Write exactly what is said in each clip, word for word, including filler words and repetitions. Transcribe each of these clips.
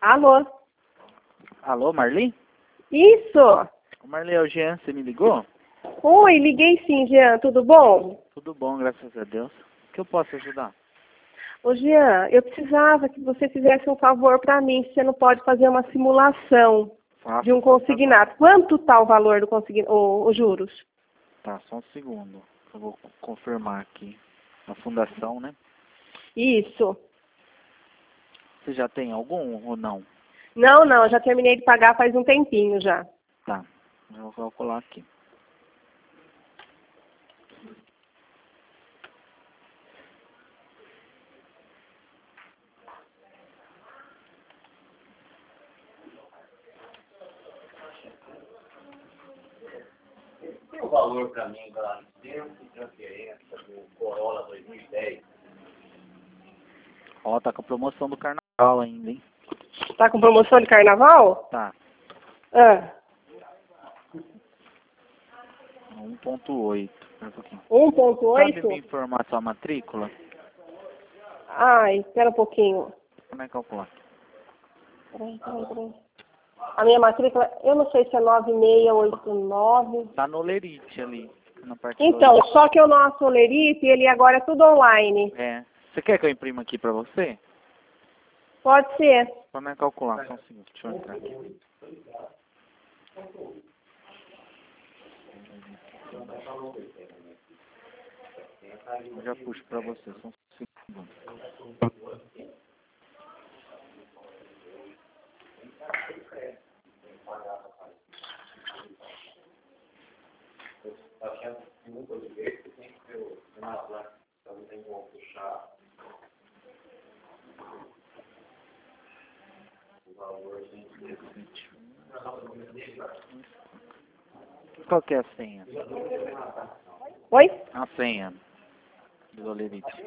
Alô? Alô, Marli? Isso! Marli, é o Jean, você me ligou? Oi, liguei sim, Jean, tudo bom? Tudo bom, graças a Deus. O que eu posso ajudar? Ô, Jean, eu precisava que você fizesse um favor para mim, se você não pode fazer uma simulação Faço, de um consignado. Quanto tá o valor do consignado, os juros? Tá, só um segundo. Eu vou confirmar aqui. A fundação, né? Isso. Você já tem algum ou não? Não, não, eu já terminei de pagar faz um tempinho já. Tá, eu vou calcular aqui. Tem o valor para mim da licença e transferência do Corolla dois mil e dez? Ó, tá com a promoção do carnaval ainda, hein? Tá com promoção de carnaval? Tá, Ah, um ponto oito. Espera um pouquinho. um ponto Sabe me oito? informar sua matrícula? Ai, espera um pouquinho. Como é que calcular? Peraí, peraí, peraí. A minha matrícula, eu não sei se é nove seis oito nove. Tá no Lerite ali, na parte do Então, Lerite. só que o nosso Lerite, ele agora é tudo online. É. Você quer que eu imprima aqui pra você? Pode ser. Como é que calcular? Só um segundo, deixa eu entrar aqui. Eu já puxo pra você, só um segundo. Achando que nunca liguei, você tem que ter o cenário lá, então não tem como puxar o valor assim. Qual que é a senha? Oi? A senha do Lerite.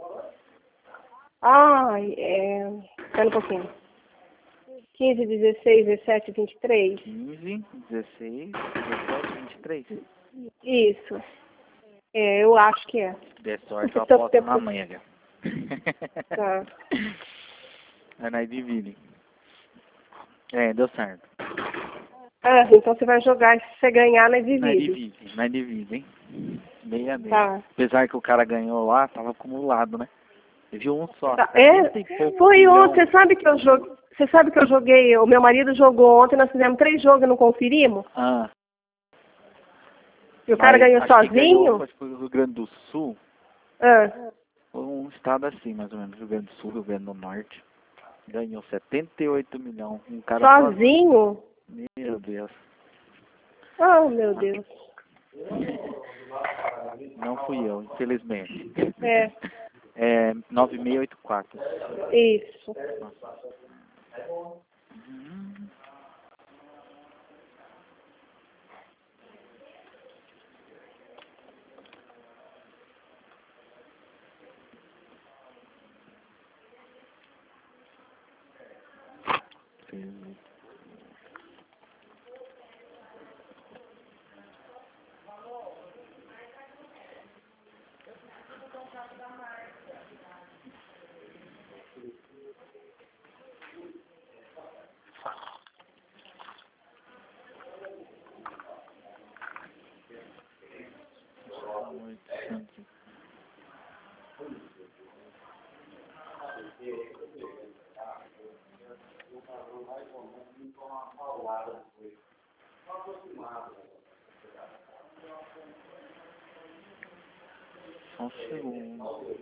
Ai, é... Espera um pouquinho. quinze, dezesseis, dezessete, vinte e três. quinze, dezesseis, dezessete, vinte e três. Isso. É, eu acho que é. De sorte, eu Tanto aposto tempo- na mega. Tá. Aí nós divide. É, deu certo. Ah, então você vai jogar, se você ganhar, nós Nós divide. divide, nós divide, hein? Meia a meia. Tá. Apesar que o cara ganhou lá, tava acumulado, né? Ele viu um só. Tá. É, setenta e pouco foi milhão. ontem, você sabe que eu joguei, você sabe que eu joguei, o meu marido jogou ontem, nós fizemos três jogos e não conferimos, Ah, e o cara mas ganhou acho que ganhou, sozinho. acho que foi o Rio Grande do Sul. Ah, Foi um estado assim, mais ou menos. Rio Grande do Sul, Rio Grande do Norte. Ganhou setenta e oito milhões. Um cara sozinho? sozinho. Meu Deus. Oh, meu Deus. Não fui eu, infelizmente. É, É nove seis oito quatro. isso. Uhum. oitocentos. Só um segundo.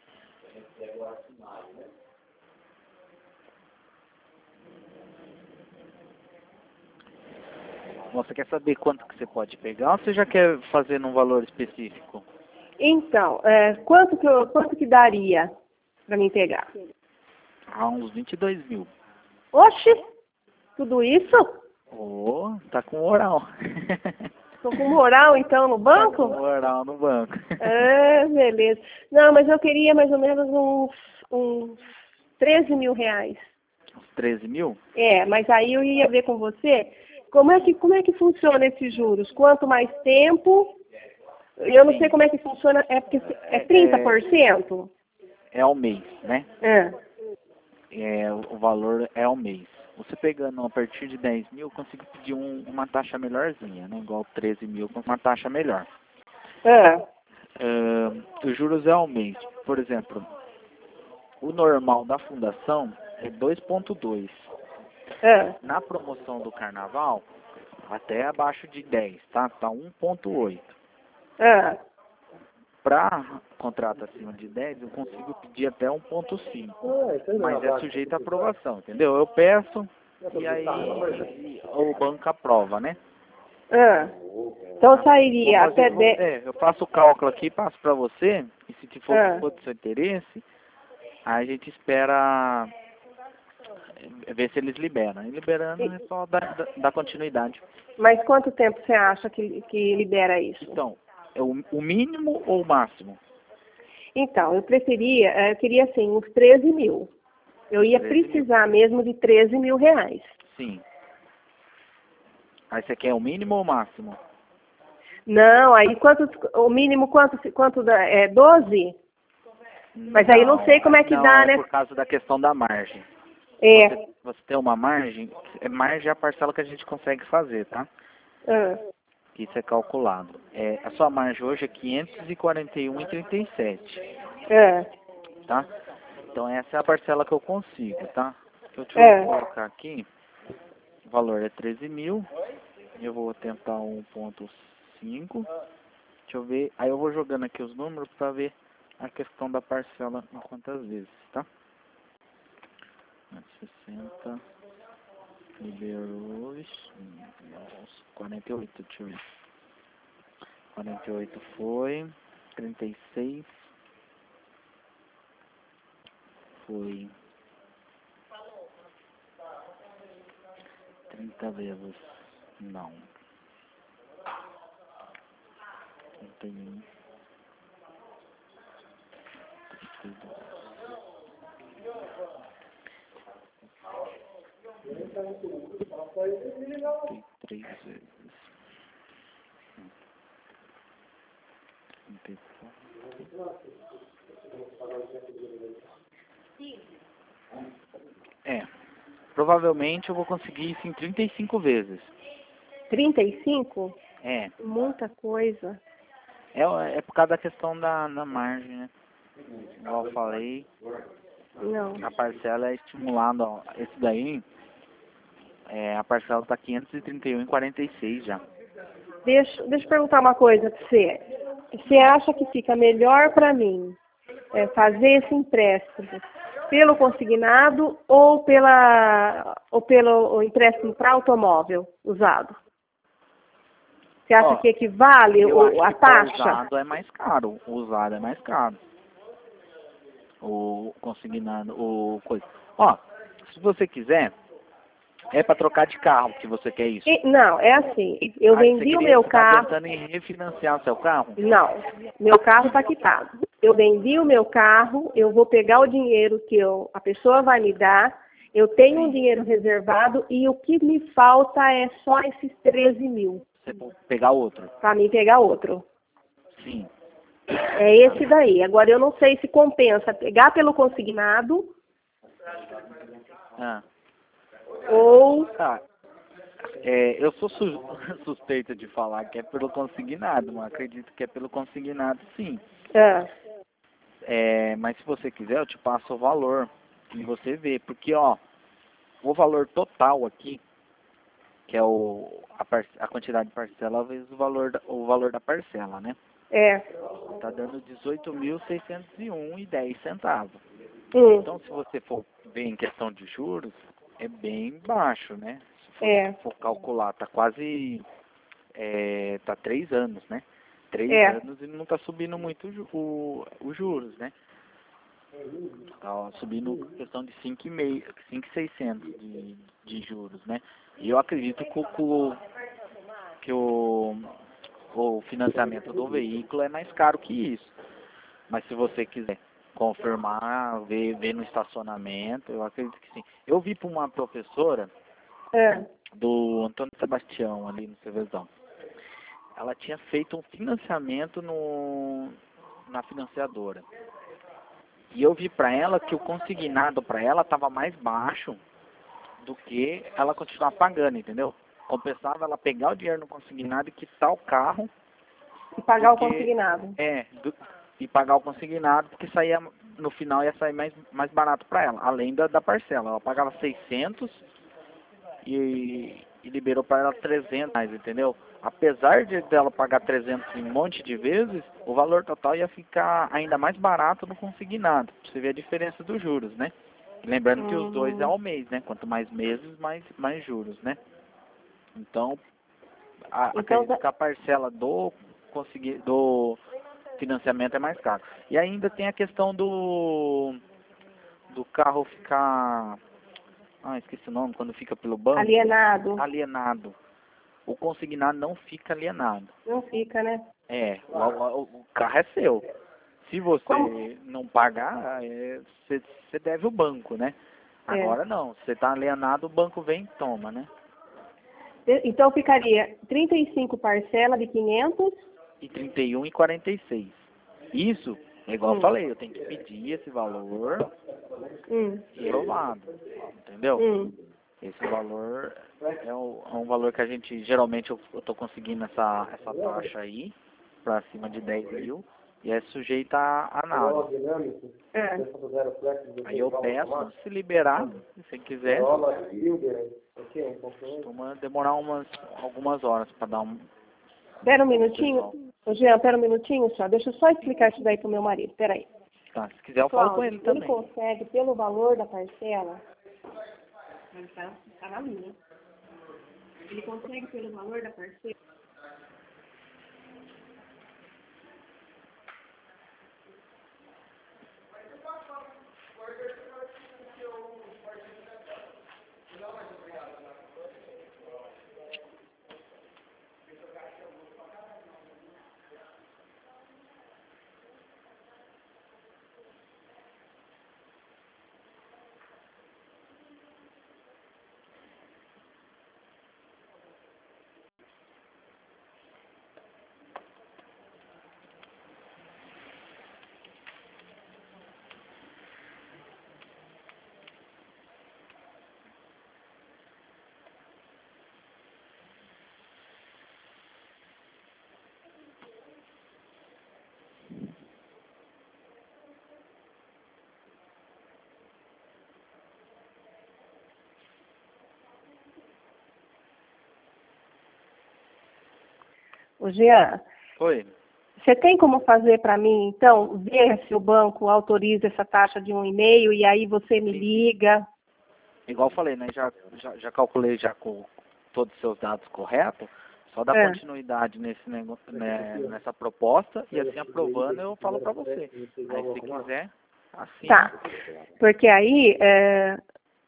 Você quer saber quanto que você pode pegar ou você já quer fazer num valor específico? Então, é, quanto, que eu, quanto que daria pra mim pegar? Ah, uns vinte e dois mil. Oxe, tudo isso? Ô, tá com moral. Tô com moral, então, no Tá com banco? moral no banco. É, beleza. Não, mas eu queria mais ou menos uns, uns treze mil reais. Uns treze mil? É, mas aí eu ia ver com você como é que, como é que funciona esses juros. Quanto mais tempo, eu não sei como é que funciona, é porque é trinta por cento? É ao mês, né? É. é, o valor é ao mês. Você pegando a partir de dez mil, eu consigo pedir um, uma taxa melhorzinha, né? Igual treze mil com uma taxa melhor. É. Uh, os juros é ao mês. Por exemplo, o normal da fundação é dois ponto dois. É. Na promoção do carnaval, até abaixo de dez, tá? Tá um ponto oito. É. Para contrato acima de dez, eu consigo pedir até um ponto cinco. Mas é sujeito à aprovação, entendeu? Eu peço e aí e o banco aprova, né? É. Então Tá? sairia Vou fazer- até vou- dez. é, eu faço o cálculo aqui, passo para você, e se for, É. for do seu interesse, aí a gente espera é, ver se eles liberam. E liberando é só dar, dar, dar continuidade. Mas quanto tempo você acha que, que libera isso? Então, é o, o mínimo ou o máximo? Então, eu preferia, eh, eu queria assim, uns treze mil. Eu ia treze mil. precisar mesmo de treze mil reais. Sim. Aí você quer o mínimo ou o máximo? Não, aí quanto, o mínimo quanto, quanto dá? É doze? Mas aí não sei como é que não, dá, é né? por causa da questão da margem. É. Você, você tem uma margem, é margem é a parcela que a gente consegue fazer, tá? Ah, Isso é calculado. É, a sua margem hoje é quinhentos e quarenta e um vírgula trinta e sete, é, tá? Então essa é a parcela que eu consigo, tá? Deixa eu É. colocar aqui, o valor é treze mil, eu vou tentar um ponto cinco, deixa eu ver, aí eu vou jogando aqui os números para ver a questão da parcela em quantas vezes, tá? sessenta, liberou, nossa, quarenta e oito, deixa eu ver. quarenta e oito foi, trinta e seis foi trinta vezes, não, trinta e um, trinta e dois, trinta e três vezes, trinta e quatro. É, provavelmente eu vou conseguir isso em trinta e cinco vezes. trinta e cinco? É, Muita coisa. é, é por causa da questão da, da margem, né? Igual eu falei, Não. a parcela é estimulada, ó, esse daí, é, a parcela está quinhentos e trinta e um vírgula quarenta e seis já. Deixa, deixa eu perguntar uma coisa para você. Você acha que fica melhor para mim é, fazer esse empréstimo pelo consignado ou, pela, ou pelo o empréstimo para automóvel usado? Você acha Ó, que equivale eu o, acho a que taxa? o usado é mais caro, o usado é mais caro. O consignado, o coisa. Ó, se você quiser, é para trocar de carro que você quer isso. E- não, é assim. Eu Ah, você vendi o queria, meu você tá carro. pensando em refinanciar o seu carro? Não, meu carro está quitado. Eu vendi o meu carro, eu vou pegar o dinheiro que eu, a pessoa vai me dar, eu tenho um dinheiro reservado e o que me falta é só esses treze mil Você pode pegar outro? para mim pegar outro. Sim. É esse daí. Agora eu não sei se compensa pegar pelo consignado Ah. ou... Ah, é, eu sou su suspeito de falar que é pelo consignado, mas acredito que é pelo consignado, sim. Ah, É, mas se você quiser, eu te passo o valor e você vê, porque ó, o valor total aqui, que é o a, par, a quantidade de parcela vezes o valor da, o valor da parcela, né? é. Tá dando dezoito mil seiscentos e um reais e dez centavos. Hum, Então, se você for ver em questão de juros, é bem baixo, né? Se for, é. for calcular, tá quase, é, tá três anos, né? Três É. anos e não tá subindo muito o, ju- o, os juros, né? Tá subindo questão de cinco vírgula cinco, cinco mil e seiscentos de, de juros, né? E eu acredito que, o- que o, que o, o financiamento do veículo é mais caro que isso. Mas se você quiser confirmar, ver, ver no estacionamento, eu acredito que sim. Eu vi para uma professora É. do Antônio Sebastião, ali no Cervezão. Ela tinha feito um financiamento no, na financiadora. E eu vi para ela que o consignado para ela estava mais baixo do que ela continuar pagando, entendeu? Compensava ela pegar o dinheiro no consignado e quitar o carro. E pagar porque, o consignado. É, do, e pagar o consignado, porque saía, no final ia sair mais, mais barato para ela, além da, da parcela. Ela pagava seiscentos e, e liberou para ela trezentos reais, entendeu? Apesar de dela pagar trezentos em um monte de vezes, o valor total ia ficar ainda mais barato no consignado. Pra você ver a diferença dos juros, né? Lembrando que os dois é ao mês, né? Quanto mais meses, mais, mais juros, né? Então, a, Então, acredito que a parcela do, consegui, do financiamento é mais caro. E ainda tem a questão do, do carro ficar... Ah, esqueci o nome, quando fica pelo banco. alienado. Alienado. O consignado não fica alienado. Não fica, né? É, o, o, o carro é seu. Se você Como? não pagar, é, você, você deve o banco, né? É. Agora não, você está alienado, o banco vem e toma, né? Então ficaria trinta e cinco parcela de quinhentos. E trinta e um e quarenta e seis. Isso, é igual Hum. eu falei, eu tenho que pedir esse valor Hum. provado, entendeu? Hum. Esse valor é, o, é um valor que a gente, geralmente eu estou conseguindo essa, essa taxa aí, para cima de dez mil, e é sujeita a análise. É. Aí eu peço, se liberar, se você quiser, costuma demorar umas, algumas horas para dar um... Pera um minutinho. Ô, Jean, pera um minutinho só. Deixa eu só explicar isso daí pro meu marido. Pera aí. Tá, se quiser eu falo com ele também. Ele consegue, pelo valor da parcela... Ele tá, tá na linha. Ele consegue, pelo valor da parcela... Ô, Jean, Oi. você tem como fazer para mim, então, ver se o banco autoriza essa taxa de um e meio e aí você me liga? Igual eu falei, né? Já, já, já calculei já com todos os seus dados corretos. Só dá É. continuidade nesse negócio, né, nessa proposta e assim aprovando eu falo para você. Aí se quiser, assim. Tá. Porque aí, é...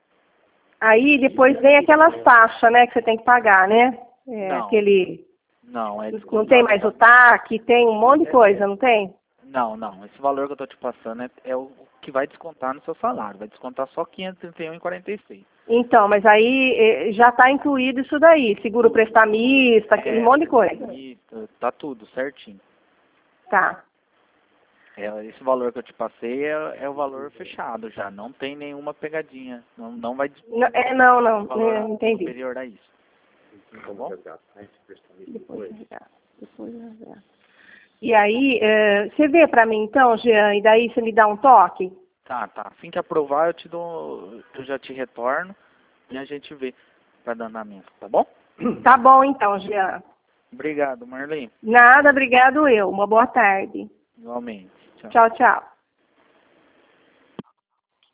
aí depois vem aquelas taxas, né, que você tem que pagar, né? É, Não. aquele... Não, é Não tem mais o T A C, tem um monte de coisa, não tem? Não, não. Esse valor que eu tô te passando é, é o que vai descontar no seu salário. Vai descontar só quinhentos e trinta e um e quarenta e seis. Então, mas aí eh, já está incluído isso daí, seguro prestamista, aquele É, monte de coisa. Isso, tá tudo certinho. Tá. É, esse valor que eu te passei é, é o valor fechado já. Não tem nenhuma pegadinha. Não, não vai Não, é, não, não, valor é, entendi. superior a isso. Tá bom? Depois, depois, depois, e aí, eh, você vê para mim então, Jean, e daí você me dá um toque? Tá, tá. Assim que aprovar, eu te dou, eu já te retorno e a gente vê para dar andamento, tá bom? Tá bom então, Jean. Obrigado, Marlene. Nada, obrigado eu. Uma boa tarde. Igualmente. Tchau. Tchau, tchau.